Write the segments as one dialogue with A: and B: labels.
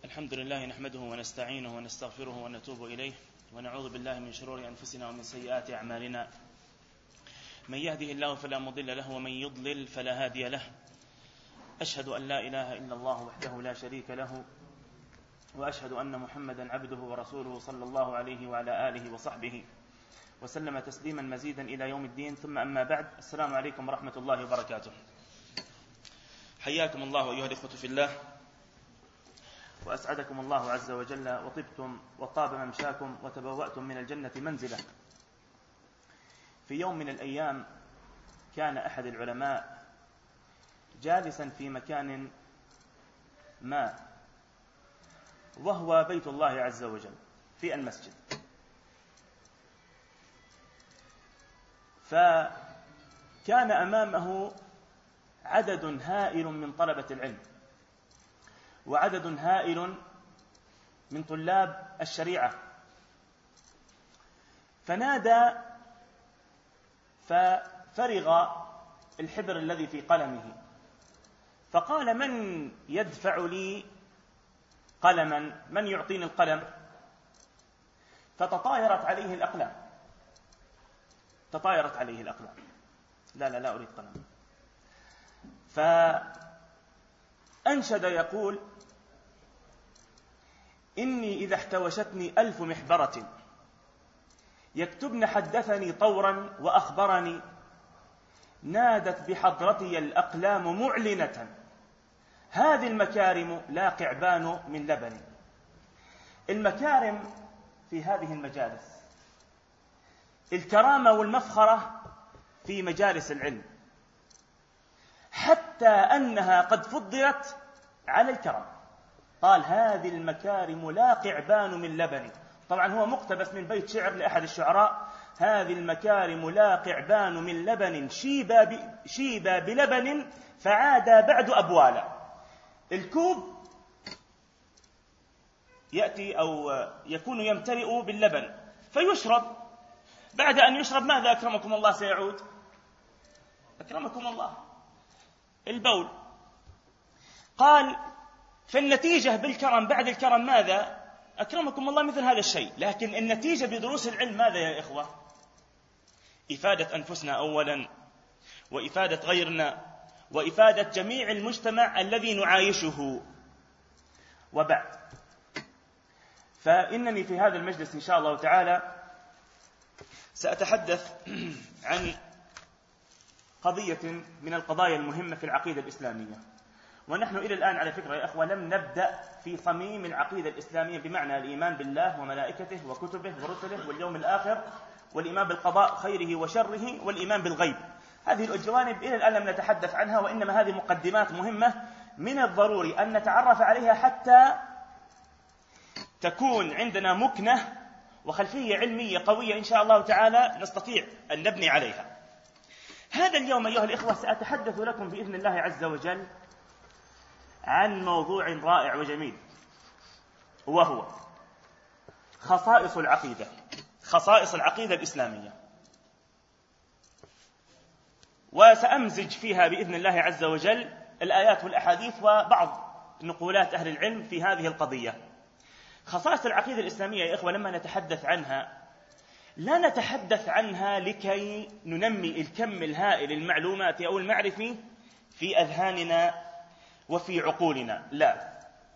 A: الحمد لله نحمده ونستعينه ونستغفره ونتوب إليه ونعوذ بالله من شرور أنفسنا ومن سيئات أعمالنا. من يهده الله فلا مضل له ومن يضلل فلا هادي له. أشهد أن لا إله إلا الله وحده لا شريك له، وأشهد أن محمدا عبده ورسوله صلى الله عليه وعلى آله وصحبه وسلم تسليما مزيدا إلى يوم الدين. ثم أما بعد، السلام عليكم ورحمة الله وبركاته. حياكم الله أيها الإخوة في الله، وأسعدكم الله عز وجل، وطبتم وطاب ممشاكم وتبوأتم من الجنة منزلة. في يوم من الأيام كان أحد العلماء جالسا في مكان ما، وهو بيت الله عز وجل في المسجد، فكان أمامه عدد هائل من طلبة العلم وعدد هائل من طلاب الشريعة، فنادى ففرغ الحبر الذي في قلمه، فقال: من يدفع لي قلما؟ من يعطيني القلم؟ فتطايرت عليه الأقلام، تطايرت عليه الأقلام. لا أريد قلم. فأنشد يقول: إني إذا احتوشتني 1000 محبرة يكتبن حدثني طورا وأخبرني، نادت بحضرتي الأقلام معلنة، هذه المكارم لا قعبان من لبن. المكارم في هذه المجالس، الكرامة والمفخرة في مجالس العلم، حتى أنها قد فضلت على الكرم. قال: هذه المكارم لا قعبان من لبن. طبعا هو مقتبس من بيت شعر لأحد الشعراء: هذه المكارم لا قعبان من لبن، شيبا بلبن فعادا بعد أبوالا. الكوب يأتي أو يكون يمتلئ باللبن فيشرب، بعد أن يشرب ماذا أكرمكم الله سيعود؟ أكرمكم الله البول. قال: فالنتيجة بالكرم بعد الكرم ماذا؟ أكرمكم الله مثل هذا الشيء. لكن النتيجة بدروس العلم ماذا يا إخوة؟ إفادة أنفسنا أولا، وإفادة غيرنا، وإفادة جميع المجتمع الذي نعايشه. وبعد، فإنني في هذا المجلس إن شاء الله تعالى سأتحدث عن قضية من القضايا المهمة في العقيدة الإسلامية. ونحن إلى الآن على فكرة يا أخوة لم نبدأ في صميم العقيدة الإسلامية، بمعنى الإيمان بالله وملائكته وكتبه ورسله واليوم الآخر، والإيمان بالقضاء خيره وشره، والإيمان بالغيب. هذه الجوانب إلى الآن لم نتحدث عنها، وإنما هذه مقدمات مهمة من الضروري أن نتعرف عليها حتى تكون عندنا مكنة وخلفية علمية قوية إن شاء الله تعالى نستطيع أن نبني عليها. هذا اليوم أيها الإخوة سأتحدث لكم بإذن الله عز وجل عن موضوع رائع وجميل، وهو خصائص العقيدة، خصائص العقيدة الإسلامية. وسأمزج فيها بإذن الله عز وجل الآيات والأحاديث وبعض نقولات أهل العلم في هذه القضية. خصائص العقيدة الإسلامية يا إخوة لما نتحدث عنها لا نتحدث عنها لكي ننمي الكم الهائل المعلوماتي أو المعرفي في أذهاننا وفي عقولنا، لا،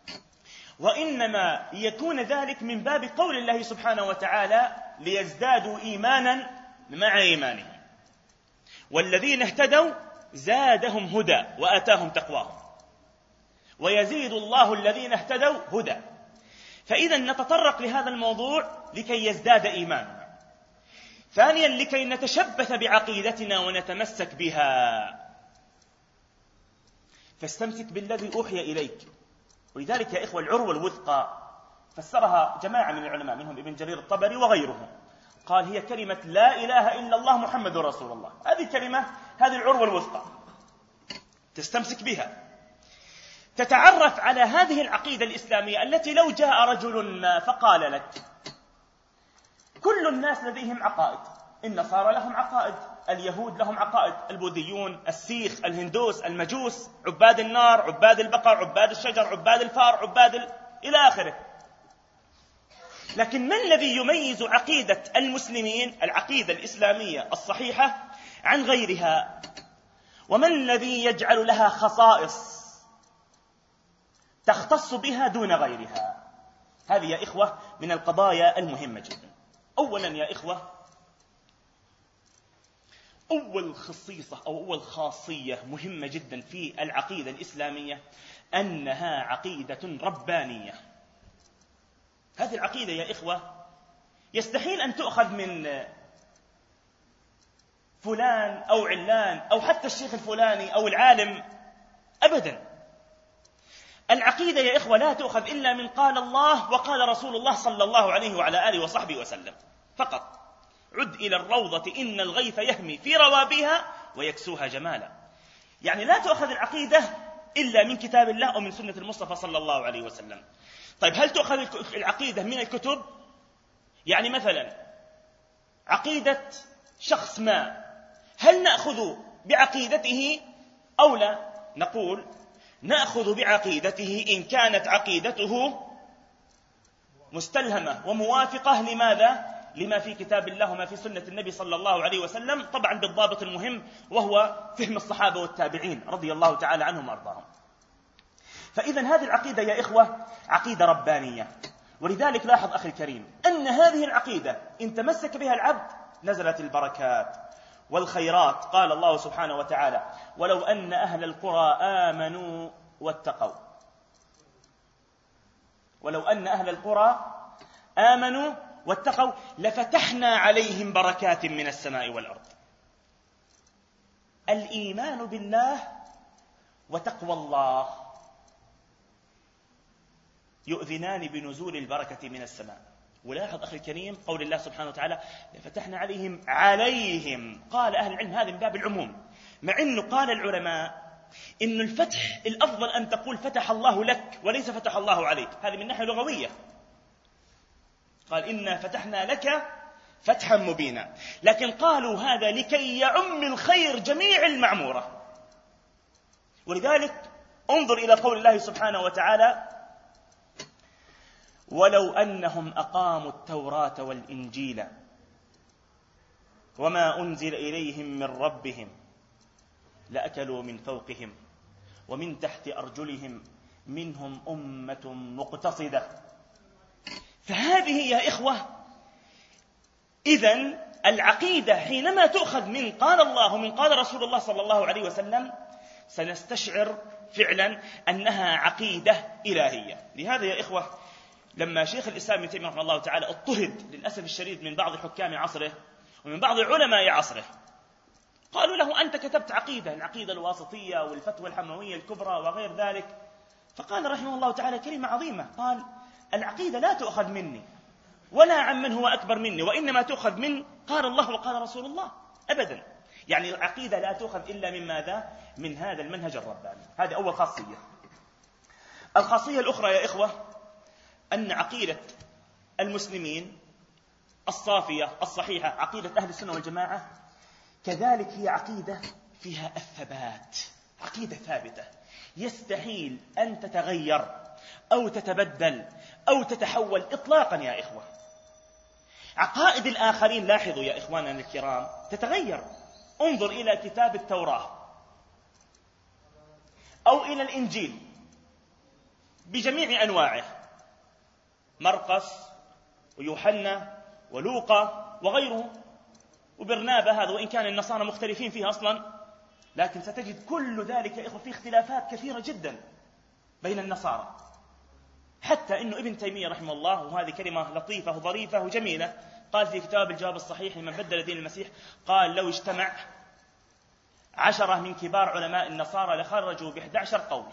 A: وإنما يكون ذلك من باب قول الله سبحانه وتعالى: ليزدادوا إيمانا مع إيمانهم، والذين اهتدوا زادهم هدى وآتاهم تقواهم، ويزيد الله الذين اهتدوا هدى. فإذا نتطرق لهذا الموضوع لكي يزداد إيماننا. ثانيا، لكي نتشبث بعقيدتنا ونتمسك بها. فاستمسك بالذي أوحي إليك. ولذلك يا إخوة العروة الوثقى فسرها جماعة من العلماء منهم ابن جرير الطبري وغيرهم، قال: هي كلمة لا إله إلا الله محمد رسول الله. هذه الكلمة، هذه العروة الوثقى، تستمسك بها، تتعرف على هذه العقيدة الإسلامية التي لو جاء رجل ما فقال لك: كل الناس لديهم عقائد، النصارى لهم عقائد، اليهود لهم عقائد، البوذيون، السيخ، الهندوس، المجوس، عباد النار، عباد البقر، عباد الشجر، عباد الفار، عباد إلى آخره. لكن ما الذي يميز عقيدة المسلمين، العقيدة الإسلامية الصحيحة، عن غيرها؟ وما الذي يجعل لها خصائص تختص بها دون غيرها؟ هذه يا إخوة من القضايا المهمة جدا. أولا يا إخوة، أول خاصية مهمة جدا في العقيدة الإسلامية أنها عقيدة ربانية. هذه العقيدة يا إخوة يستحيل أن تؤخذ من فلان أو علان أو حتى الشيخ الفلاني أو العالم أبدا. العقيدة يا إخوة لا تؤخذ إلا من قال الله وقال رسول الله صلى الله عليه وعلى آله وصحبه وسلم فقط. عد إلى الروضة إن الغيث يهمي في روابها ويكسوها جمالا. يعني لا تؤخذ العقيدة إلا من كتاب الله أو من سنة المصطفى صلى الله عليه وسلم. طيب هل تؤخذ العقيدة من الكتب؟ يعني مثلا عقيدة شخص ما، هل نأخذ بعقيدته أو لا؟ نقول نأخذ بعقيدته إن كانت عقيدته مستلهمة وموافقة لماذا؟ لما في كتاب الله وما في سنة النبي صلى الله عليه وسلم، طبعا بالضابط المهم وهو فهم الصحابة والتابعين رضي الله تعالى عنهم وأرضاهم. فإذا هذه العقيدة يا إخوة عقيدة ربانية. ولذلك لاحظ أخي الكريم أن هذه العقيدة إن تمسك بها العبد نزلت البركات والخيرات. قال الله سبحانه وتعالى: ولو أن أهل القرى آمنوا واتقوا، ولو أن أهل القرى آمنوا واتقوا لفتحنا عليهم بركات من السماء والأرض. الإيمان بالله وتقوى الله يؤذنان بنزول البركة من السماء. ولاحظ أخي الكريم قول الله سبحانه وتعالى: لفتحنا عليهم. قال أهل العلم هذا من باب العموم، مع أنه قال العلماء إن الفتح الأفضل أن تقول فتح الله لك وليس فتح الله عليك. هذه من ناحية لغوية، قال إنا فتحنا لك فتحا مبينا. لكن قالوا هذا لكي يعم الخير جميع المعمورة. ولذلك انظر إلى قول الله سبحانه وتعالى: ولو أنهم أقاموا التوراة والإنجيل وما أنزل إليهم من ربهم لأكلوا من فوقهم ومن تحت أرجلهم منهم أمة مقتصدة. فهذه يا إخوة إذن العقيدة حينما تؤخذ من قال الله ومن قال رسول الله صلى الله عليه وسلم سنستشعر فعلا أنها عقيدة إلهية. لهذا يا إخوة لما شيخ الإسلام ابن تيمية رحمه الله تعالى اضطهد للأسف الشديد من بعض حكام عصره ومن بعض علماء عصره، قالوا له: أنت كتبت عقيدة، العقيدة الواسطية والفتوى الحموية الكبرى وغير ذلك. فقال رحمه الله تعالى كلمة عظيمة، قال: العقيدة لا تؤخذ مني ولا عن من هو أكبر مني، وإنما تؤخذ من قال الله وقال رسول الله أبدا. يعني العقيدة لا تؤخذ إلا من ماذا؟ من هذا المنهج الرباني. هذه أول خاصية. الخاصية الأخرى يا إخوة أن عقيدة المسلمين الصافية الصحيحة، عقيدة أهل السنة والجماعة، كذلك هي عقيدة فيها الثبات، عقيدة ثابتة يستحيل أن تتغير أو تتبدل أو تتحول إطلاقا يا إخوة. عقائد الآخرين لاحظوا يا إخواننا الكرام تتغير. انظر إلى كتاب التوراة أو إلى الإنجيل بجميع أنواعه، مرقس ويوحنا ولوقا وغيره وبرنابا، هذا وإن كان النصارى مختلفين فيه أصلا، لكن ستجد كل ذلك يا إخوة فيه اختلافات كثيرة جدا بين النصارى. حتى إنه ابن تيمية رحمه الله، وهذه كلمة لطيفة وظريفة وجميلة، قال في كتاب الجواب الصحيح لمن بدل دين المسيح، قال: لو اجتمع 10 من كبار علماء النصارى لخرجوا ب11 قول،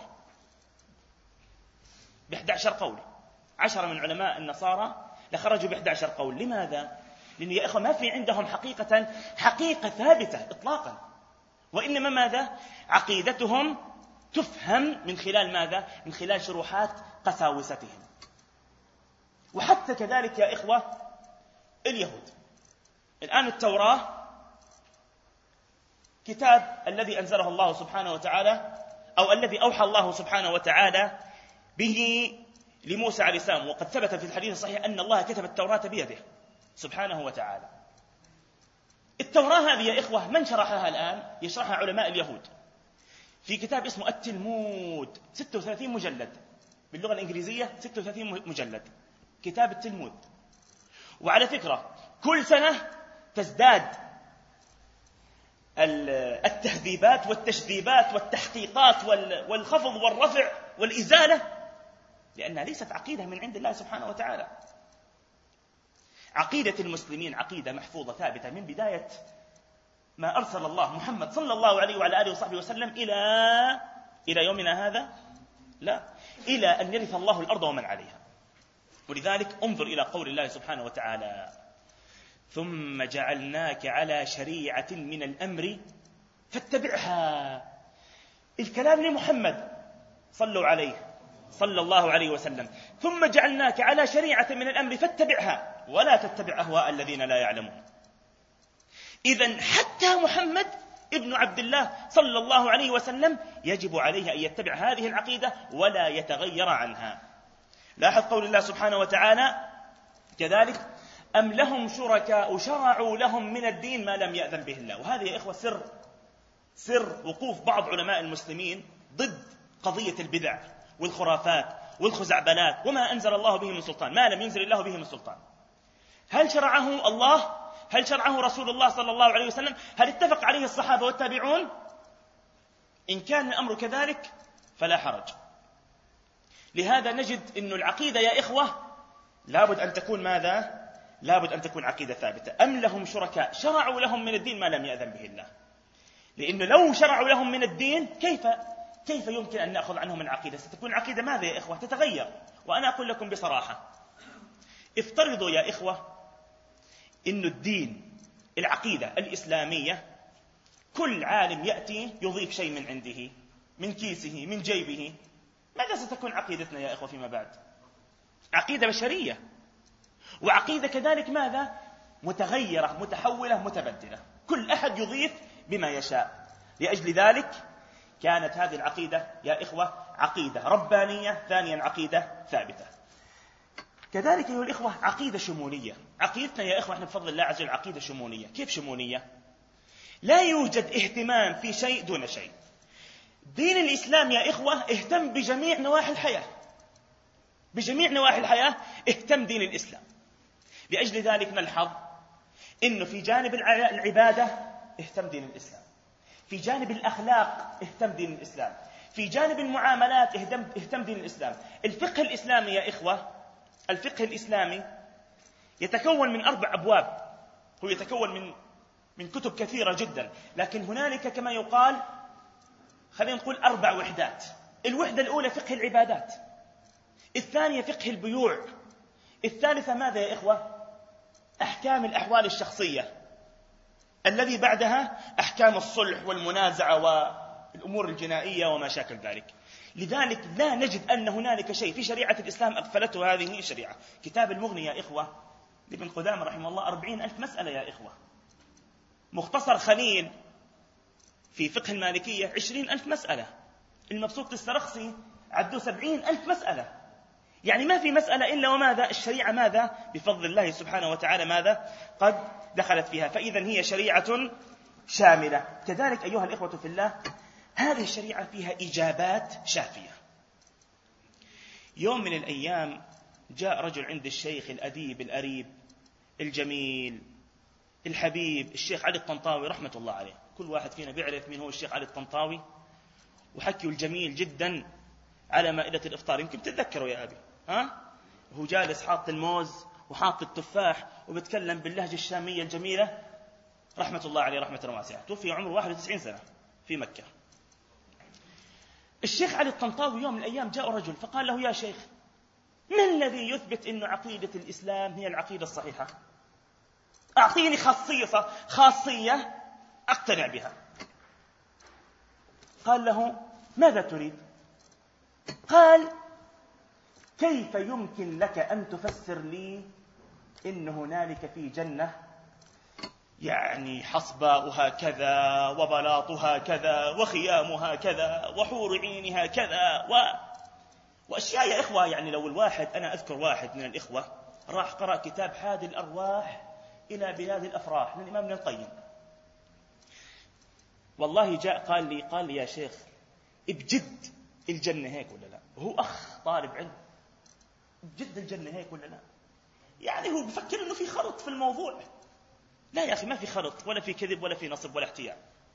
A: ب11 قول، 10 من علماء النصارى لخرجوا ب11 قول. لماذا؟ لأن يا إخوة ما في عندهم حقيقة ثابتة إطلاقا، وإنما ماذا؟ عقيدتهم تفهم من خلال ماذا؟ من خلال شروحات قساوستهم. وحتى كذلك يا إخوة اليهود. الآن التوراة كتاب الذي أنزله الله سبحانه وتعالى، أو الذي أوحى الله سبحانه وتعالى به لموسى عليه السلام، وقد ثبت في الحديث الصحيح أن الله كتب التوراة بيده سبحانه وتعالى. التوراة هذه يا إخوة من شرحها الآن؟ يشرحها علماء اليهود في كتاب اسمه التلمود، 36 مجلد باللغة الإنجليزية، 36 مجلد كتاب التلمود. وعلى فكرة كل سنة تزداد التهذيبات والتشذيبات والتحقيقات والخفض والرفع والإزالة، لأنها ليست عقيدة من عند الله سبحانه وتعالى. عقيدة المسلمين عقيدة محفوظة ثابتة من بداية ما أرسل الله محمد صلى الله عليه وعلى آله وصحبه وسلم إلى يومنا هذا، لا، إلى أن يرث الله الأرض ومن عليها. ولذلك انظر إلى قول الله سبحانه وتعالى: ثم جعلناك على شريعة من الأمر فاتبعها. الكلام لمحمد صلوا عليه صلى الله عليه وسلم، ثم جعلناك على شريعة من الأمر فاتبعها ولا تتبع أهواء الذين لا يعلمون. إذن حتى محمد ابن عبد الله صلى الله عليه وسلم يجب عليه أن يتبع هذه العقيدة ولا يتغير عنها. لاحظ قول الله سبحانه وتعالى كذلك: أم لهم شركاء شرعوا لهم من الدين ما لم يأذن به الله. وهذا يا إخوة سر وقوف بعض علماء المسلمين ضد قضية البدع والخرافات والخزعبلات وما أنزل الله به من سلطان، ما لم ينزل الله به من سلطان. هل شرعه الله؟ هل شرعه رسول الله صلى الله عليه وسلم؟ هل اتفق عليه الصحابة والتابعون؟ إن كان الأمر كذلك فلا حرج. لهذا نجد أن العقيدة يا إخوة لابد أن تكون ماذا؟ لابد أن تكون عقيدة ثابتة. أم لهم شركاء شرعوا لهم من الدين ما لم يأذن به الله. لأنه لو شرعوا لهم من الدين كيف يمكن أن نأخذ عنهم من عقيدة؟ ستكون عقيدة ماذا يا إخوة؟ تتغير. وأنا أقول لكم بصراحة، افترضوا يا إخوة إن الدين العقيدة الإسلامية كل عالم يأتي يضيف شيء من عنده من كيسه من جيبه، ماذا ستكون عقيدتنا يا إخوة فيما بعد؟ عقيدة بشرية، وعقيدة كذلك ماذا؟ متغيرة متحولة متبدلة، كل أحد يضيف بما يشاء. لأجل ذلك كانت هذه العقيدة يا إخوة عقيدة ربانية، ثانيا عقيدة ثابتة. كذلك أيها الإخوة عقيدة شمولية. عقيدتنا يا إخوة احنا بفضل الله عز وجل عقيدة شمولية. كيف شمولية؟ لا يوجد اهتمام في شيء دون شيء. دين الإسلام يا إخوة اهتم بجميع نواحي الحياة، بجميع نواحي الحياة اهتم دين الإسلام. لأجل ذلك نلحظ إنه في جانب العبادة اهتم دين الإسلام، في جانب الأخلاق اهتم دين الإسلام، في جانب المعاملات اهتم دين الإسلام. الفقه الإسلامي يا إخوة، الفقه الإسلامي يتكون من 4 أبواب. هو يتكون من كتب كثيرة جدا، لكن هنالك كما يقال خلينا نقول 4 وحدات. الوحدة الأولى فقه العبادات، الثانية فقه البيوع، الثالثة ماذا يا إخوة؟ أحكام الأحوال الشخصية، الذي بعدها أحكام الصلح والمنازعة والأمور الجنائية وما شاكل ذلك. لذلك لا نجد أن هنالك شيء في شريعة الإسلام أغفلته هذه الشريعة. كتاب المغني يا إخوة لابن قدامة رحمه الله 40,000 مسألة يا إخوة. مختصر خليل في فقه المالكية 20,000 مسألة. المبسوط السرخسي عدوا 70,000 مسألة. يعني ما في مسألة إلا وماذا؟ الشريعة ماذا؟ بفضل الله سبحانه وتعالى ماذا؟ قد دخلت فيها. فإذا هي شريعة شاملة. كذلك أيها الإخوة في الله هذه الشريعة فيها إجابات شافية. يوم من الأيام جاء رجل عند الشيخ الأديب الأريب الجميل الحبيب الشيخ علي الطنطاوي رحمة الله عليه. كل واحد فينا بيعرف مين هو الشيخ علي الطنطاوي، وحكيه الجميل جدا على مائدة الإفطار. يمكن تتذكروا يا أبي، هو جالس حاط الموز وحاط التفاح وبتكلم باللهجة الشامية الجميلة رحمة الله عليه رحمة واسعة. توفي عمره 91 سنة في مكة. الشيخ علي الطنطاوي يوم من الأيام جاء رجل فقال له: يا شيخ، ما الذي يثبت أن عقيدة الإسلام هي العقيدة الصحيحة؟ أعطيني خاصية أقتنع بها. قال له: ماذا تريد؟ قال: كيف يمكن لك أن تفسر لي إن هنالك في جنة يعني حصباؤها كذا وبلاطها كذا وخيامها كذا وحور عينها كذا وأشياء يا إخوة، يعني لو الواحد، أنا أذكر واحد من الإخوة راح قرأ كتاب حاد الأرواح إلى بلاد الأفراح للإمام ابن القيم. والله جاء قال لي يا شيخ بجد الجنة هيك ولا لا؟ هو أخ طالب علم، بجد الجنة هيك ولا لا؟ يعني هو بفكر إنه في خلط في الموضوع. لا يا أخي، ما في خلط ولا في كذب ولا في نصب ولا احتيال.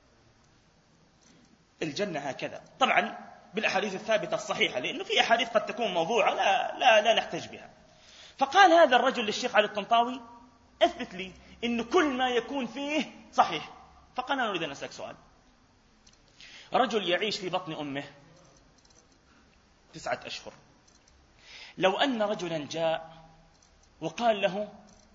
A: الجنة هكذا طبعا بالأحاديث الثابتة الصحيحة، لأنه في أحاديث قد تكون موضوعة لا نحتاج بها. فقال هذا الرجل للشيخ علي الطنطاوي أثبت لي إنه كل ما يكون فيه صحيح. فقال أنا أريد أن أسألك سؤال. رجل يعيش في بطن أمه 9 أشهر، لو أن رجلا جاء وقال له،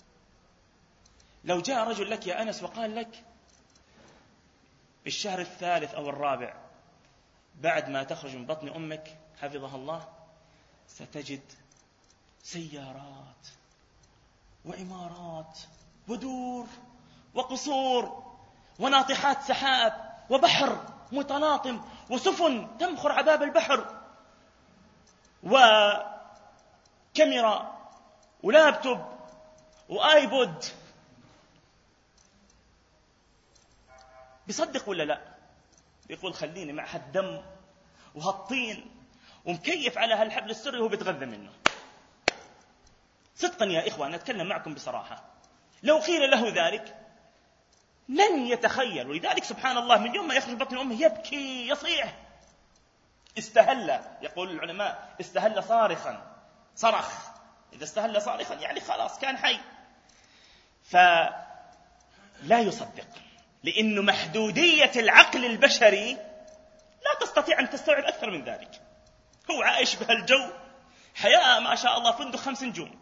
A: لو جاء رجل لك يا أنس وقال لك بالشهر 3 أو 4 بعد ما تخرج من بطن أمك حفظها الله ستجد سيارات وعمارات ودور وقصور وناطحات سحاب وبحر متلاطم وسفن تمخر عباب البحر وكاميرا ولابتوب وآيبود، بيصدق ولا لا؟ بيقول خليني مع هالدم وهالطين ومكيف على هالحبل السري وهو بيتغذى منه. صدقا يا إخوة، أنا أتكلم معكم بصراحة، لو قيل له ذلك لن يتخيل. ولذلك سبحان الله من يوم ما يخرج بطن أمه يبكي يصيح. استهل، يقول العلماء استهل صارخا، صرخ. إذا استهل صارخا يعني خلاص كان حي. فلا يصدق، لأن محدودية العقل البشري لا تستطيع أن تستوعب أكثر من ذلك. هو عايش بهالجو، حياة ما شاء الله فندق 5 نجوم.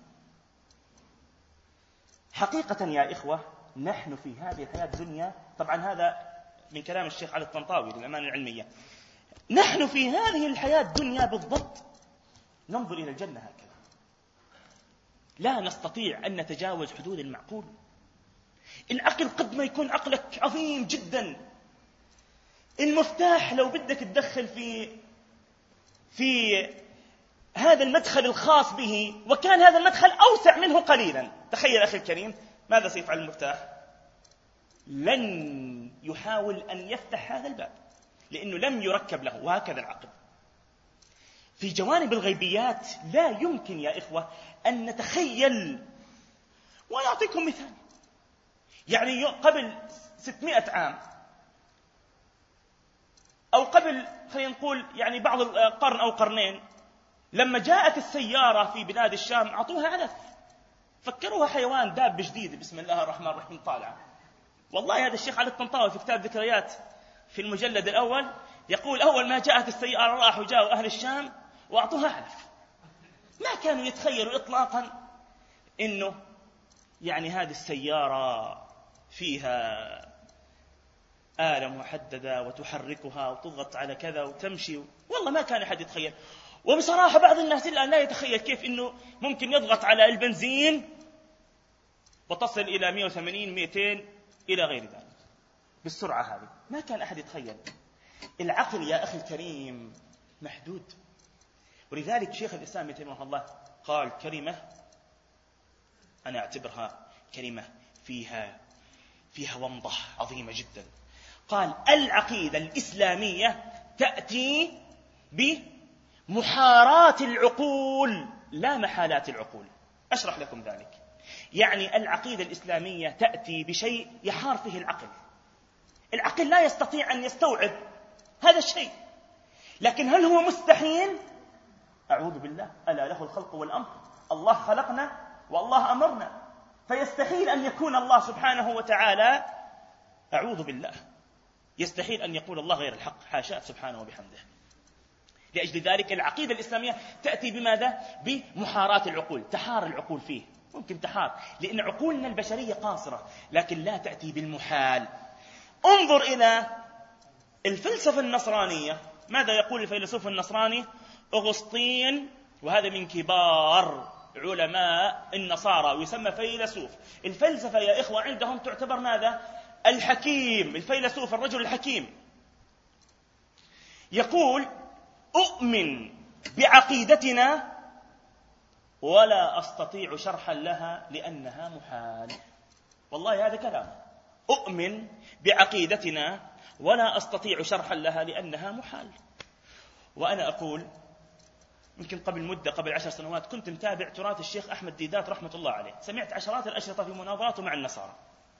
A: حقيقة يا إخوة نحن في هذه الحياة الدنيا، طبعا هذا من كلام الشيخ علي الطنطاوي للأمانة العلمية، نحن في هذه الحياة الدنيا بالضبط ننظر إلى الجنة هكذا، لا نستطيع أن نتجاوز حدود المعقول. العقل قد ما يكون عقلك عظيم جدا، المفتاح لو بدك تدخل في هذا المدخل الخاص به وكان هذا المدخل أوسع منه قليلا، تخيل أخي الكريم ماذا سيفعل المفتاح؟ لن يحاول أن يفتح هذا الباب لأنه لم يركب له. وهكذا العقل في جوانب الغيبيات لا يمكن يا إخوة أن نتخيل. وأعطيكم مثال، يعني قبل 600 عام أو قبل خلينا نقول يعني بعض القرن أو قرنين، لما جاءت السيارة في بلاد الشام أعطوها علف، فكروها حيوان داب جديد، بسم الله الرحمن الرحيم طالعة. والله هذا الشيخ علي الطنطاوي في كتاب ذكريات في المجلد الأول يقول أول ما جاءت السيارة راحوا جاءوا أهل الشام وأعطوها علف. ما كانوا يتخيلوا إطلاقا إنه يعني هذه السيارة فيها آلة محددة وتحركها وتضغط على كذا وتمشي. والله ما كان أحد يتخيل. وبصراحة بعض الناس الآن لا يتخيل كيف إنه ممكن يضغط على البنزين وتصل إلى 180 200 إلى غير ذلك بالسرعة هذه. ما كان أحد يتخيل. العقل يا أخي الكريم محدود. ولذلك شيخ الإسلام رحمه الله قال كلمة أنا أعتبرها كلمة فيها ومضة عظيمة جدا. قال العقيدة الإسلامية تأتي بمحاراة العقول لا محالات العقول. أشرح لكم ذلك. يعني العقيدة الإسلامية تأتي بشيء يحار فيه العقل. العقل لا يستطيع أن يستوعب هذا الشيء، لكن هل هو مستحيل؟ أعوذ بالله، ألا له الخلق والأمر. الله خلقنا والله أمرنا، فيستحيل أن يكون الله سبحانه وتعالى، أعوذ بالله، يستحيل أن يقول الله غير الحق، حاشاه سبحانه وبحمده. لأجل ذلك العقيدة الإسلامية تأتي بماذا؟ بمحاراة العقول. تحار العقول فيه، ممكن تحار لأن عقولنا البشرية قاصرة، لكن لا تأتي بالمحال. انظر إلى الفلسفة النصرانية. ماذا يقول الفيلسوف النصراني أغسطين؟ وهذا من كبار علماء النصارى ويسمى فيلسوف. الفلسفة يا إخوة عندهم تعتبر ماذا؟ الحكيم، الفيلسوف الرجل الحكيم. يقول أؤمن بعقيدتنا ولا أستطيع شرحا لها لأنها محال. والله هذا كلام. أؤمن بعقيدتنا ولا أستطيع شرحا لها لأنها محال. وأنا أقول يمكن قبل مدة، قبل 10 سنوات، كنت متابع تراث الشيخ أحمد ديدات رحمة الله عليه. سمعت عشرات الأشرطة في مناظراته مع النصارى.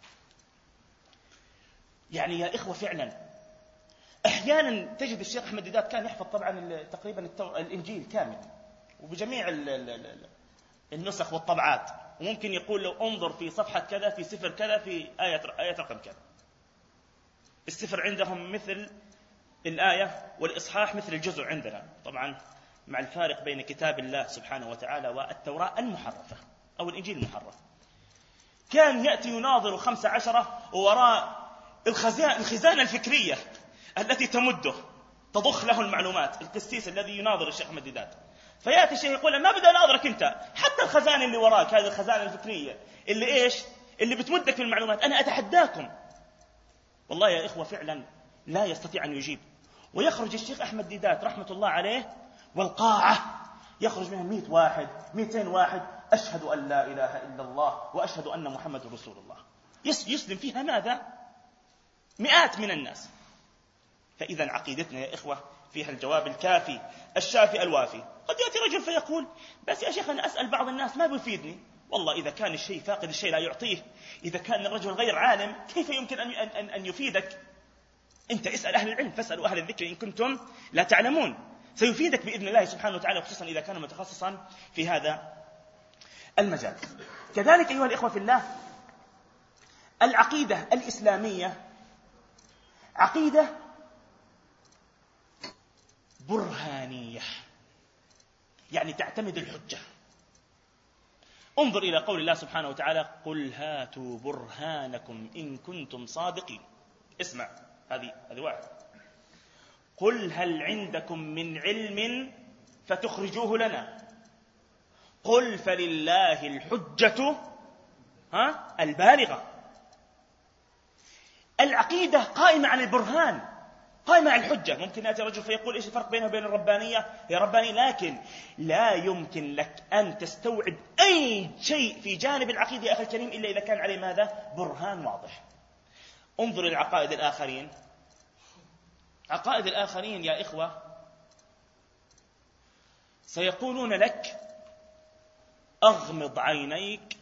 A: يعني يا إخوة فعلا أحيانا تجد الشيخ أحمد ديدات كان يحفظ طبعا تقريبا الإنجيل كامل وبجميع النسخ والطبعات، وممكن يقول لو انظر في صفحة كذا في سفر كذا في آية رقم كذا. السفر عندهم مثل الآية والإصحاح مثل الجزء عندنا، طبعا مع الفارق بين كتاب الله سبحانه وتعالى والتوراة المحرفة أو الإنجيل المحرف. كان يأتي يناظر 15 ووراء الخزانة الفكرية التي تمده تضخ له المعلومات، القسيس الذي يناظر الشيخ أحمد ديدات. فيأتي الشيخ يقول ما بدأ ناظرك أنت، حتى الخزانة اللي وراك هذه الخزانة الفكرية اللي بتمدك في المعلومات، أنا أتحداكم. والله يا إخوة فعلا لا يستطيع أن يجيب. ويخرج الشيخ أحمد ديدات رحمة الله عليه والقاعة يخرج منها 100 واحد 200 واحد، أشهد أن لا إله إلا الله وأشهد أن محمد رسول الله. يسلم فيها ماذا؟ مئات من الناس. فإذا عقيدتنا يا إخوة فيها الجواب الكافي الشافي الوافي. قد يأتي رجل فيقول بس يا شيخ أنا أسأل بعض الناس ما بيفيدني. والله إذا كان الشيء فاقد الشيء لا يعطيه، إذا كان الرجل غير عالم كيف يمكن أن يفيدك؟ أنت اسأل أهل العلم، فاسألوا أهل الذكر إن كنتم لا تعلمون، سيفيدك بإذن الله سبحانه وتعالى، خصوصا إذا كان متخصصا في هذا المجال. كذلك أيها الإخوة في الله، العقيدة الإسلامية عقيدة برهانية، يعني تعتمد الحجة. انظر إلى قول الله سبحانه وتعالى قل هاتوا برهانكم إن كنتم صادقين. اسمع هذه واحد. قل هل عندكم من علم فتخرجوه لنا قل فلله الحجة البالغة. العقيدة قائمة على البرهان، قائمة على الحجة. ممكن يأتي رجل فيقول إيش الفرق بينه وبين الربانية؟ يا رباني، لكن لا يمكن لك أن تستوعب أي شيء في جانب العقيدة يا أخي الكريم إلا إذا كان عليه ماذا؟ برهان واضح. انظر إلى عقائد الآخرين. عقائد الآخرين يا إخوة سيقولون لك أغمض عينيك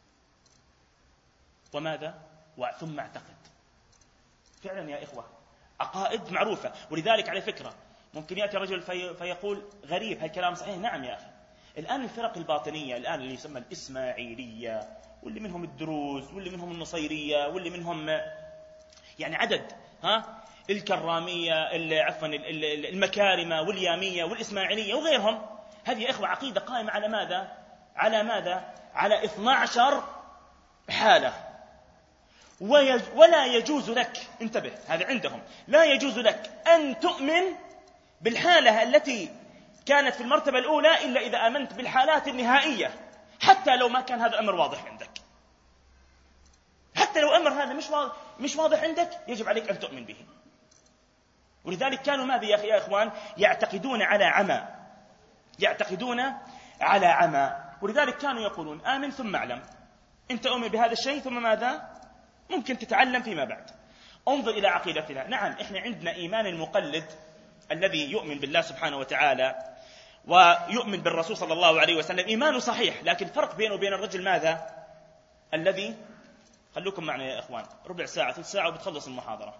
A: وماذا؟ ثم اعتقد. فعلا يا إخوة عقائد معروفة. ولذلك على فكرة ممكن يأتي رجل فيقول غريب هالكلام صحيح. نعم يا أخي، الآن الفرق الباطنية الآن اللي يسمى الإسماعيلية، واللي منهم الدروز، واللي منهم النصيرية، واللي منهم يعني عدد الكرامية، عفوا المكارمة واليامية والإسماعيلية وغيرهم، هذه يا إخوة عقيدة قائمة على ماذا؟ على ماذا؟ على 12 حالة. ولا يجوز لك، انتبه، هذا عندهم لا يجوز لك أن تؤمن بالحالة التي كانت في المرتبة الأولى إلا إذا آمنت بالحالات النهائية، حتى لو ما كان هذا أمر واضح عندك. حتى لو أمر هذا مش واضح عندك يجب عليك أن تؤمن به. ولذلك كانوا ماذا يا إخوان؟ يعتقدون على عمى، يعتقدون على عمى. ولذلك كانوا يقولون آمن ثم اعلم. أنت أؤمن بهذا الشيء ثم ماذا؟ ممكن تتعلم فيما بعد. انظر إلى عقيدتنا. نعم إحنا عندنا إيمان المقلد الذي يؤمن بالله سبحانه وتعالى ويؤمن بالرسول صلى الله عليه وسلم، إيمانه صحيح، لكن الفرق بينه وبين الرجل ماذا؟ الذي خلوكم معنا يا إخوان، ربع ساعة 3 ساعة وبتخلص المحاضرة.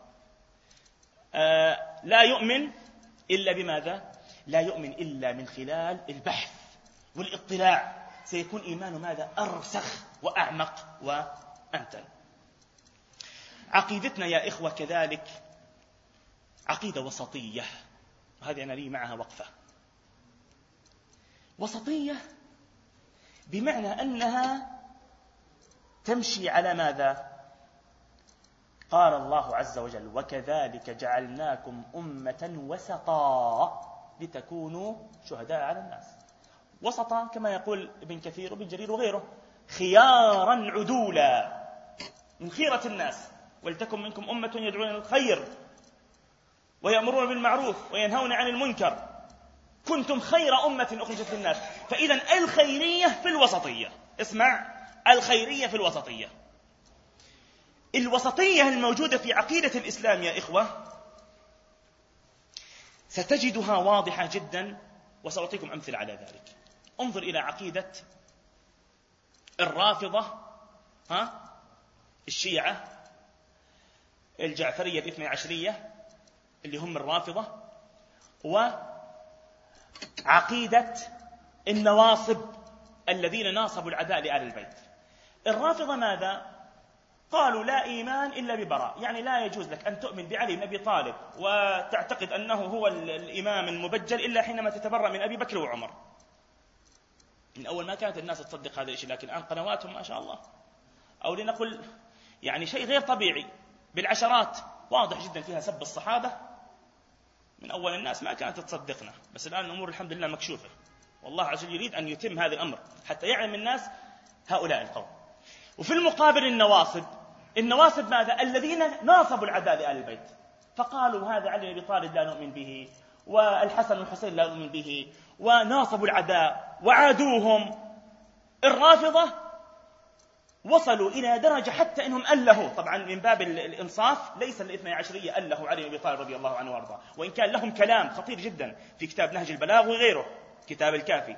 A: لا يؤمن إلا بماذا؟ لا يؤمن إلا من خلال البحث والاطلاع. سيكون إيمانه ماذا؟ أرسخ وأعمق وأمتن. عقيدتنا يا إخوة كذلك عقيدة وسطية، وهذه أنا لي معها وقفة. وسطية بمعنى أنها تمشي على ماذا؟ قال الله عز وجل وكذلك جعلناكم أمة وسطا لتكونوا شهداء على الناس. وسطا كما يقول ابن كثير وابن جرير وغيره، خيارا عدولا، من خيرة الناس. ولتكن منكم أمة يدعون إلى الخير ويأمرون بالمعروف وينهون عن المنكر. كنتم خير أمة أخرجت للناس. فإذا الخيرية في الوسطية، اسمع، الخيرية في الوسطية. الوسطية الموجودة في عقيدة الإسلام يا إخوة ستجدها واضحة جدا، وسأعطيكم أمثلة على ذلك. انظر إلى عقيدة الرافضة، الشيعة الجعفرية الاثني عشرية اللي هم الرافضة، وعقيدة النواصب الذين ناصبوا العداء لآل البيت. الرافضة ماذا؟ قالوا لا إيمان إلا ببراء، يعني لا يجوز لك أن تؤمن بعلي بن أبي طالب وتعتقد أنه هو الإمام المبجل إلا حينما تتبرأ من أبي بكر وعمر. من أول ما كانت الناس تصدق هذا الشيء، لكن الآن قنواتهم ما شاء الله، أو لنقل يعني شيء غير طبيعي بالعشرات، واضح جدا فيها سب الصحابة. من أول الناس ما كانت تصدقنا، بس الآن الأمور الحمد لله مكشوفة، والله عز وجل يريد أن يتم هذا الأمر حتى يعلم الناس هؤلاء القوم. وفي المقابل النواصب ماذا؟ الذين ناصبوا العداء لآل البيت، فقالوا هذا علي بن أبي طالب لا نؤمن به، والحسن والحسين لا نؤمن به، وناصبوا العداء وعادوهم. الرافضة وصلوا إلى درجة حتى إنهم ألهوا، طبعا من باب الإنصاف ليس الاثني عشرية ألهوا علي بن أبي طالب رضي الله عنه وارضاه، وإن كان لهم كلام خطير جدا في كتاب نهج البلاغ وغيره، كتاب الكافي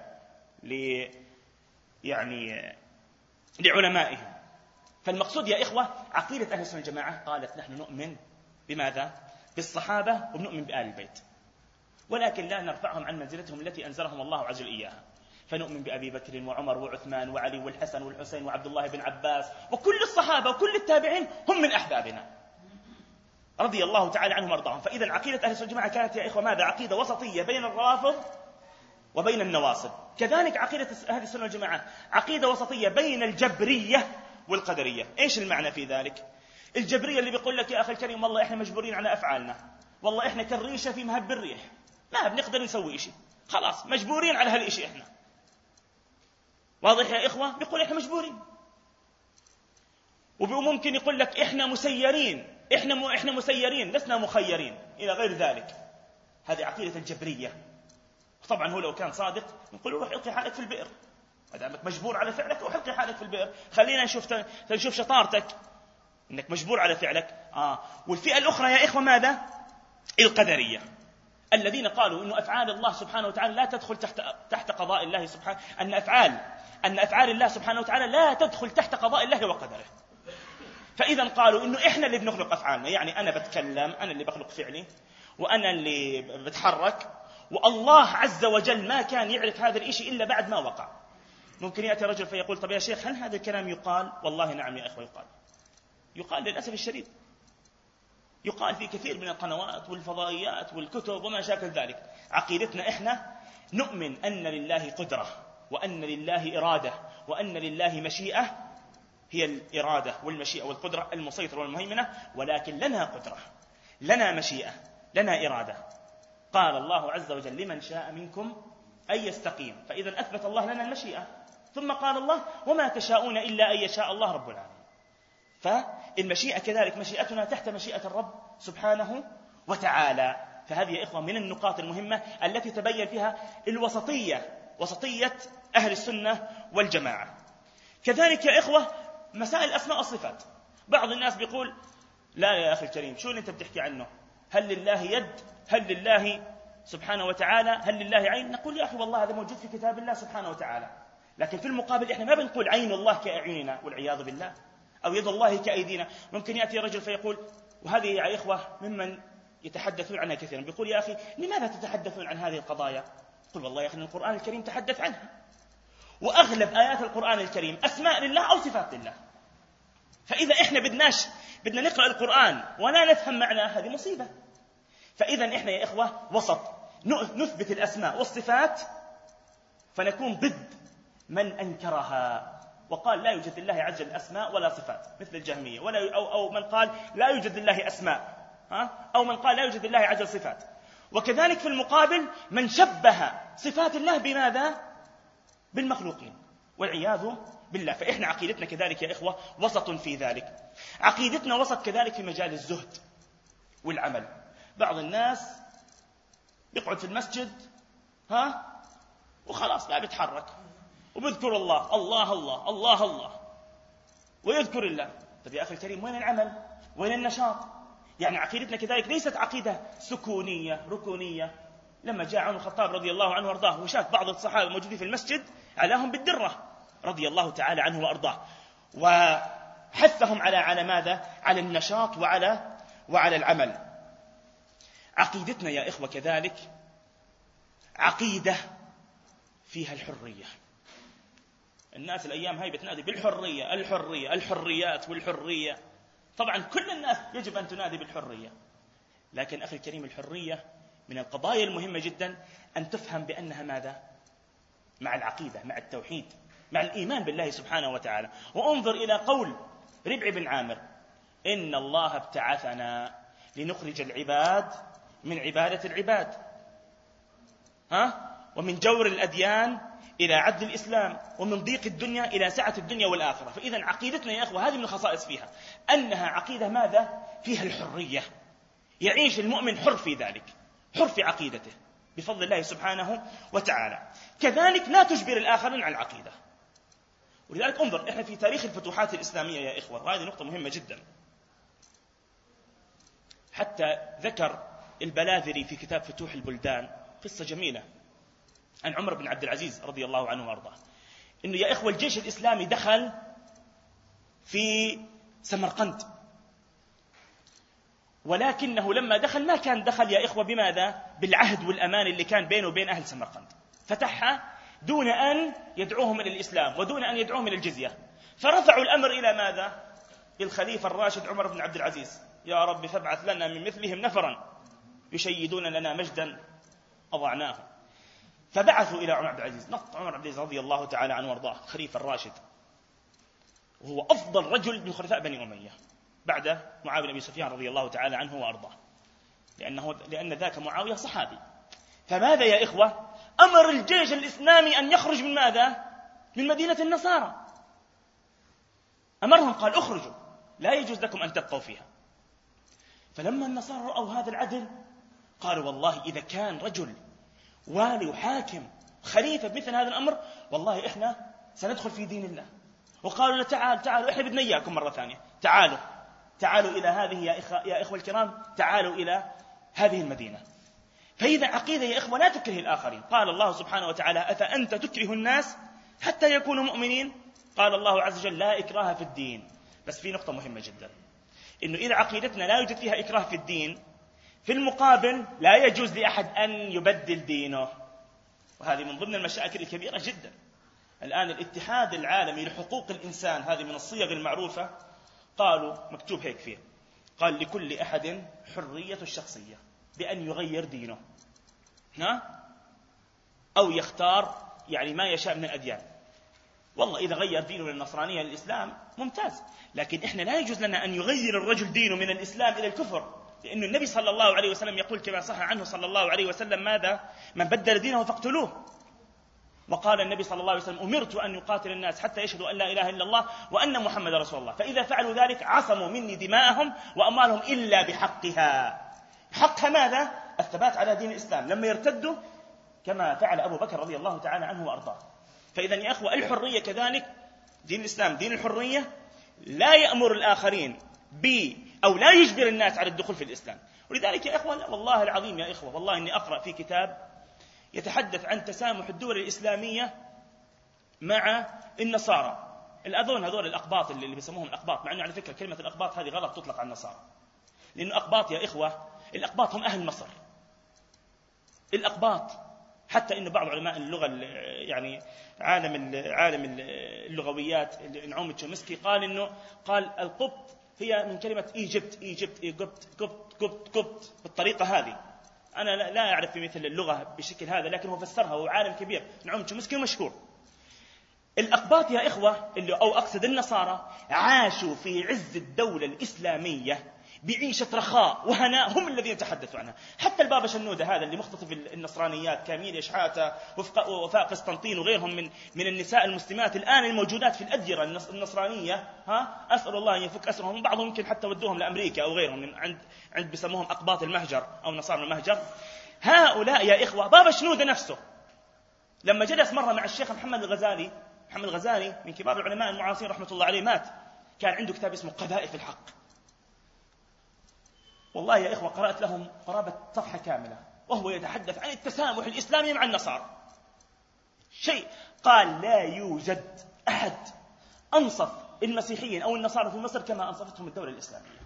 A: لعلمائهم. فالمقصود يا إخوة عقيدة أهل السنة والجماعة قالت نحن نؤمن بماذا؟ بالصحابة، ونؤمن بآل البيت، ولكن لا نرفعهم عن منزلتهم التي أنزلهم الله عز وجل إياها. فنؤمن بأبي بكر وعمر وعثمان وعلي والحسن والحسين وعبد الله بن عباس، وكل الصحابة وكل التابعين هم من أحبابنا رضي الله تعالى عنهم وارضاهم. فإذا عقيدة أهل السنة والجماعة كانت يا إخوة ماذا؟ عقيدة وسطية بين الروافض وبين النواصب. كذلك عقيدة أهل السنة والجماعة عقيدة وسطية بين الجبرية والقدرية. إيش المعنى في ذلك؟ الجبرية اللي بيقول لك يا أخي الكريم والله إحنا مجبورين على أفعالنا، والله إحنا كالريشة في مهب الريح، ما بنقدر نسوي إشي، خلاص مجبورين على هالإشي إحنا. واضح يا إخوة؟ بيقول إحنا مجبورين. وممكن يقول لك إحنا مسيرين، إحنا مسيرين لسنا مخيرين، إلى غير ذلك. هذه عقيدة الجبرية. طبعا هو لو كان صادق نقول روح القي حالك في البئر، ما دامك مجبور على فعلك روح القي حالك في البئر، خلينا نشوف شطارتك انك مجبور على فعلك. والفئة الأخرى يا إخوة ماذا؟ القدرية، الذين قالوا إنه أفعال الله سبحانه وتعالى لا تدخل تحت قضاء الله سبحانه، أن أفعال الله سبحانه وتعالى لا تدخل تحت قضاء الله وقدره. فإذا قالوا إنه إحنا اللي بنخلق أفعالنا، يعني أنا بتكلم، أنا اللي بخلق فعلي، وأنا اللي بتحرك، والله عز وجل ما كان يعرف هذا الإشي إلا بعد ما وقع. ممكن يأتي رجل فيقول طب يا شيخ هل هذا الكلام يقال؟ والله نعم يا أخوة يقال للأسف الشديد، يقال في كثير من القنوات والفضائيات والكتب وما شاكل ذلك. عقيدتنا إحنا نؤمن أن لله قدرة، وأن لله إرادة، وأن لله مشيئة، هي الإرادة والمشيئة والقدرة المسيطرة والمهيمنة، ولكن لنا قدرة، لنا مشيئة، لنا إرادة. قال الله عز وجل لمن شاء منكم أن يستقيم، فإذا أثبت الله لنا المشيئة. ثم قال الله وما تشاءون إلا أن يشاء الله رب العالمين. فالمشيئة كذلك مشيئتنا تحت مشيئة الرب سبحانه وتعالى. فهذه يا إخوة من النقاط المهمة التي تبين فيها وسطية أهل السنة والجماعة. كذلك يا إخوة مسائل الأسماء والصفات. بعض الناس بيقول لا يا أخي الكريم شو اللي أنت بتحكي عنه؟ هل لله يد؟ هل لله سبحانه وتعالى؟ هل لله عين؟ نقول يا أخي والله هذا موجود في كتاب الله سبحانه وتعالى، لكن في المقابل إحنا ما بنقول عين الله كأعيننا والعياذ بالله، أو يد الله كأيدينا. ممكن يأتي رجل فيقول، وهذه يا إخوة ممن يتحدثون عنها كثيرا، بيقول يا أخي لماذا تتحدثون عن هذه القضايا؟ قل والله يا أخي القرآن الكريم تحدث عنها، وأغلب آيات القرآن الكريم أسماء لله أو صفات لله. فإذا إحنا بدنا نقرأ القرآن ولا نفهم معناه هذه مصيبة. فإذا إحنا يا إخوة وسط، نثبت الأسماء والصفات فنكون ضد من أنكرها وقال لا يوجد لله عز وجل أسماء ولا صفات مثل الجهمية، أو من قال لا يوجد لله أسماء، أو من قال لا يوجد لله عز وجل صفات. وكذلك في المقابل من شبه صفات الله بماذا؟ بالمخلوقين والعياذ بالله. فإحنا عقيدتنا كذلك يا إخوة وسط في ذلك. عقيدتنا وسط كذلك في مجال الزهد والعمل. بعض الناس يقعد في المسجد وخلاص لا بيتحرك وبذكر الله الله الله الله الله ويذكر الله. طيب يا أخي الكريم، وين العمل؟ وين النشاط؟ يعني عقيدتنا كذلك ليست عقيدة سكونية ركونية. لما جاء عمر الخطاب رضي الله عنه وارضاه وشاف بعض الصحابة موجودين في المسجد علاهم بالدرة رضي الله تعالى عنه وارضاه، وحثهم على ماذا؟ على النشاط وعلى العمل. عقيدتنا يا إخوة كذلك عقيدة فيها الحرية. الناس الأيام هاي بتنادي بالحرية، الحرية، الحريات والحرية. طبعا كل الناس يجب أن تنادي بالحرية، لكن أخي الكريم الحرية من القضايا المهمة جدا أن تفهم بأنها ماذا؟ مع العقيدة، مع التوحيد، مع الإيمان بالله سبحانه وتعالى. وانظر إلى قول ربعي بن عامر: إن الله ابتعثنا لنخرج العباد من عبادة العباد ومن جور الأديان إلى عدل الإسلام، ومن ضيق الدنيا إلى سعة الدنيا والآخرة. فإذا عقيدتنا يا أخوة هذه من الخصائص فيها أنها عقيدة ماذا؟ فيها الحرية. يعيش المؤمن حر في ذلك، حر في عقيدته بفضل الله سبحانه وتعالى. كذلك لا تجبر الآخرين على العقيدة. ولذلك انظر إحنا في تاريخ الفتوحات الإسلامية يا إخوة، وهذه نقطة مهمة جدا، حتى ذكر البلاذري في كتاب فتوح البلدان قصة جميلة عن عمر بن عبد العزيز رضي الله عنه وارضاه، إنه يا إخوة الجيش الإسلامي دخل في سمرقند، ولكنه لما دخل ما كان دخل يا إخوة بماذا؟ بالعهد والأمان اللي كان بينه وبين أهل سمرقند، فتحها دون أن يدعوهم إلى الإسلام ودون أن يدعوهم إلى الجزية. فرفعوا الأمر إلى ماذا؟ الخليفة الراشد عمر بن عبد العزيز: يا رب فابعث لنا من مثلهم نفرا يشيدون لنا مجدا أضعناه. فبعثوا إلى عمر عبد العزيز. نط عمر عبد العزيز رضي الله تعالى عنه وارضاه خليفة الراشد، وهو أفضل رجل من خلفاء بني أمية بعد معاوية بن أبي سفيان رضي الله تعالى عنه وارضاه، لأن ذاك معاوية صحابي. فماذا يا إخوة؟ أمر الجيش الإسلامي أن يخرج من ماذا؟ من مدينة النصارى. أمرهم قال: اخرجوا، لا يجوز لكم أن تبقوا فيها. فلما النصارى رأوا هذا العدل قالوا: والله إذا كان رجل والي وحاكم خليفة بمثل هذا الأمر، والله إحنا سندخل في دين الله. وقالوا: له تعالوا إحنا بدنا إياكم مرة ثانية، تعالوا إلى هذه يا إخوة الكرام، تعالوا إلى هذه المدينة. فإذا عقيدة يا إخوة لا تكره الآخرين. قال الله سبحانه وتعالى: أفأنت تكره الناس حتى يكونوا مؤمنين؟ قال الله عز وجل: لا إكراه في الدين. بس في نقطة مهمة جدا، إنه إذا عقيدتنا لا يوجد فيها إكراه في الدين، في المقابل لا يجوز لأحد أن يبدل دينه. وهذه من ضمن المشاكل الكبيرة جدا. الآن الاتحاد العالمي لحقوق الإنسان، هذه من الصيغ المعروفة، قالوا مكتوب هيك فيه: قال لكل أحد حرية الشخصية بأن يغير دينه أو يختار يعني ما يشاء من الأديان. والله إذا غير دينه من النصرانية للإسلام ممتاز، لكن إحنا لا يجوز لنا أن يغير الرجل دينه من الإسلام إلى الكفر، لأن النبي صلى الله عليه وسلم يقول كما صح عنه صلى الله عليه وسلم: ماذا؟ من بدل دينه فاقتلوه. وقال النبي صلى الله عليه وسلم: أمرت أن يقاتل الناس حتى يشهدوا أن لا إله إلا الله وأن محمد رسول الله، فإذا فعلوا ذلك عصموا مني دماءهم وأموالهم إلا بحقها. حقها ماذا؟ الثبات على دين الإسلام لما يرتدوا، كما فعل أبو بكر رضي الله تعالى عنه وأرضاه. فإذا يا أخوة الحرية كذلك، دين الإسلام دين الحرية، لا يأمر الآخرين أو لا يجبر الناس على الدخول في الإسلام. ولذلك يا أخوة والله العظيم يا إخوة، والله إني أقرأ في كتاب يتحدث عن تسامح الدول الإسلامية مع النصارى. الأذون هذول الأقباط اللي بيسموهم الأقباط، مع أنه على فكرة كلمة الأقباط هذه غلط تطلق على النصارى، لأنه أقباط يا إخوة، الأقباط هم أهل مصر. الأقباط حتى إنه بعض علماء اللغة يعني عالم اللغويات نعوم تشومسكي قال القبط هي من كلمة إيجبت بالطريقة هذه. أنا لا أعرف في مثل اللغة بشكل هذا، لكن هو فسرها، هو عالم كبير نعوم تشومسكي مشهور. الأقباط يا إخوة أو أقصد النصارى عاشوا في عز الدولة الإسلامية بعيشة رخاء وهناء، هم الذين يتحدثوا عنها. حتى البابا شنودة هذا اللي مختطف النصرانيات، كاميليا شحاتة وفاء قسطنطين وغيرهم من النساء المسلمات الآن الموجودات في الأديرة النصرانية، أسأل الله أن يفك أسرهم. بعضهم يمكن حتى ودوهم لأمريكا أو غيرهم عند بيسموهم أقباط المهجر أو نصارى المهجر. هؤلاء يا إخوة بابا شنودة نفسه لما جلس مرة مع الشيخ محمد الغزالي من كبار العلماء المعاصرين رحمة الله عليه، مات، كان عنده كتاب اسمه قذائف الحق. والله يا إخوة قرأت لهم قرابة صفحة كاملة وهو يتحدث عن التسامح الإسلامي مع النصارى. شيء قال لا يوجد أحد أنصف المسيحيين أو النصارى في مصر كما أنصفتهم الدولة الإسلامية.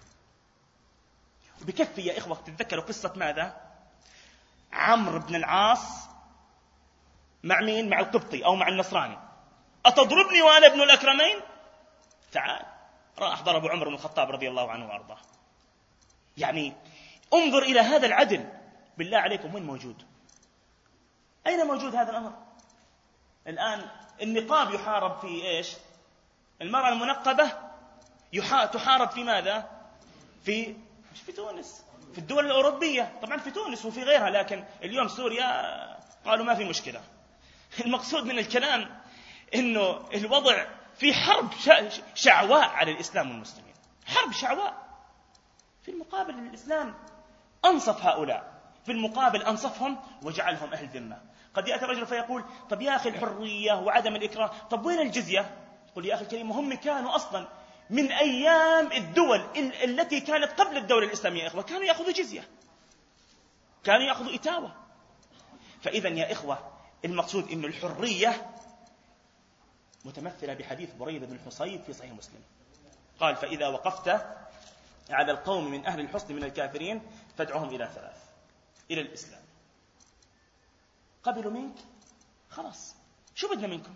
A: بكفي يا إخوة تتذكروا قصة ماذا؟ عمرو بن العاص مع مين؟ مع القبطي أو مع النصراني. أتضربني وأنا ابن الأكرمين؟ تعال، راح ضرب عمر بن الخطاب رضي الله عنه وأرضاه. يعني انظر إلى هذا العدل. بالله عليكم وين موجود؟ أين موجود هذا الأمر؟ الآن النقاب يحارب في إيش؟ المرأة المنقبة تحارب في ماذا؟ مش في تونس، في الدول الأوروبية طبعا، في تونس وفي غيرها، لكن اليوم سوريا قالوا ما في مشكلة. المقصود من الكلام إنه الوضع في حرب شعواء على الإسلام والمسلمين، حرب شعواء. في المقابل الإسلام أنصف هؤلاء، في المقابل أنصفهم وجعلهم أهل ذمة. قد يأتي رجل فيقول طب يا أخي الحرية وعدم الإكراه، طب وين الجزية؟ يقول يا أخي الكريم هم كانوا أصلا من أيام الدول التي كانت قبل الدولة الإسلامية يا إخوة كانوا يأخذوا جزية، كانوا يأخذوا إتاوة. فإذا يا إخوة المقصود إن الحرية متمثلة بحديث بريدة بن الحصيب في صحيح مسلم، قال فإذا وقفت على القوم من أهل الحصن من الكافرين فادعهم إلى 3: إلى الإسلام. قبلوا منك خلاص، شو بدنا منكم؟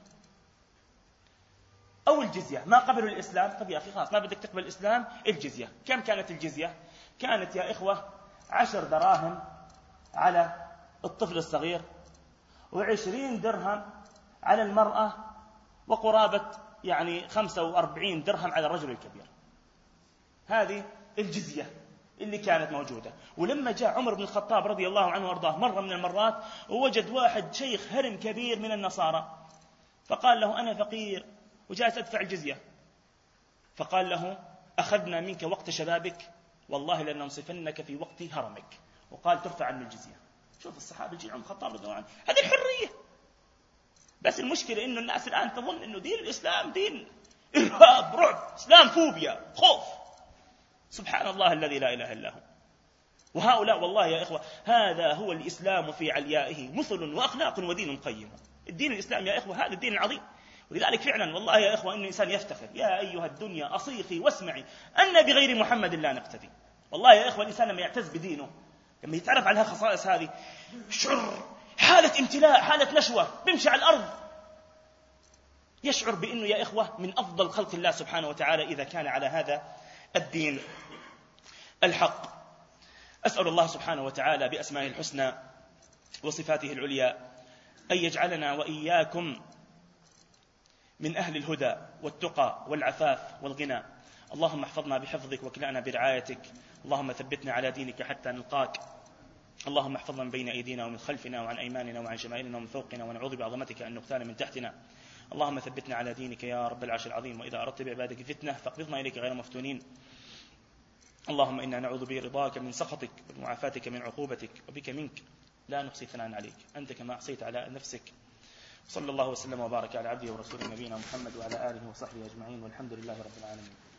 A: أو الجزية. ما قبلوا الإسلام، طب يا أخي خلاص ما بدك تقبل الإسلام، الجزية. كم كانت الجزية؟ كانت يا إخوة 10 دراهم على الطفل الصغير، و20 درهم على المرأة، وقرابة 45 درهم على الرجل الكبير. هذه الجزية اللي كانت موجودة. ولما جاء عمر بن الخطاب رضي الله عنه وارضاه مرة من المرات ووجد واحد شيخ هرم كبير من النصارى، فقال له أنا فقير وجالس أدفع الجزية، فقال له أخذنا منك وقت شبابك والله لننصفنك في وقت هرمك، وقال ترفع عنه الجزية. شوف الصحابة يجي عمر الخطاب رضي الله عنه، هذه الحرية. بس المشكلة إنه الناس الآن تظن إنه دين الإسلام دين إرهاب، رعب، إسلام فوبيا، خوف. سبحان الله الذي لا إله إلا هو. وهؤلاء والله يا إخوة هذا هو الإسلام في عليائه، مثل وأخلاق ودين قيم. الدين الإسلام يا إخوة هذا الدين العظيم. ولذلك فعلا والله يا إخوة إن الإنسان يفتخر، يا أيها الدنيا أصيخي واسمعي أن بغير محمد لا نقتدي. والله يا إخوة الإنسان لما يعتز بدينه، لما يتعرف على هالخصائص هذه، شعر حالة امتلاء، حالة نشوة، بيمشي على الأرض يشعر بأنه يا إخوة من أفضل خلق الله سبحانه وتعالى إذا كان على هذا الدين الحق. أسأل الله سبحانه وتعالى بأسمائه الحسنى وصفاته العليا أن يجعلنا وإياكم من أهل الهدى والتقى والعفاف والغنى. اللهم احفظنا بحفظك وكلأنا برعايتك. اللهم ثبتنا على دينك حتى نلقاك. اللهم احفظنا من بين أيدينا ومن خلفنا وعن أيماننا وعن شمائلنا ومن فوقنا، ونعوذ بعظمتك أن نغتال من تحتنا. اللهم ثبتنا على دينك يا رب العرش العظيم. وإذا أردت بعبادك فتنة فاقبضنا إليك غير مفتونين. اللهم إنا نعوذ برضاك من سخطك ومعافاتك من عقوبتك، وبك منك لا نحصي ثناء عليك أنت كما أحصيت على نفسك. صلى الله وسلم وبارك على عبده ورسوله نبينا محمد وعلى آله وصحبه أجمعين، والحمد لله رب العالمين.